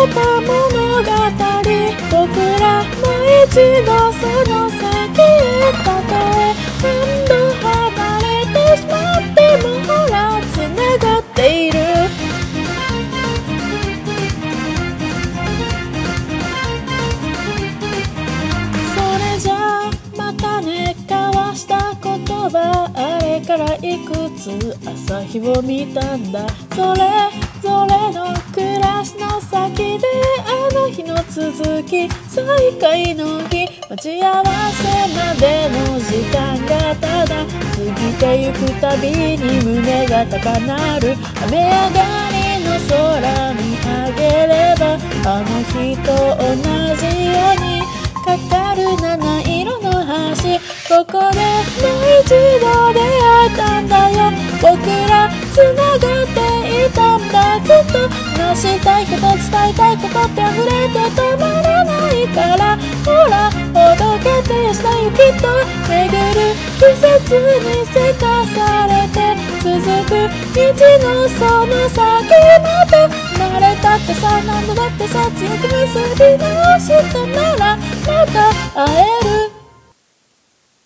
た物語、僕らもう一度その先へ、たとえ何度離れてしまってもほら繋がっている。それじゃあまたね、交わした言葉、あれからいくつ朝日を見たんだ。それぞれの暮らしの先であの日の続き、再会の日、待ち合わせまでの時間がただ過ぎてゆくたびに胸が高鳴る。雨上がりの空見上げればあの日と同じようにかかる七色の橋、ここでもう一度出会えたんだよ。僕ら繋がっていたんだ。ずっと話したいこと伝えたいことって溢れて止まらないから、ほらほどけて明日よきっと巡る季節にせかされて続く道のその先まで慣れたってさ、何度だってさ、強く結び直したならまた会える。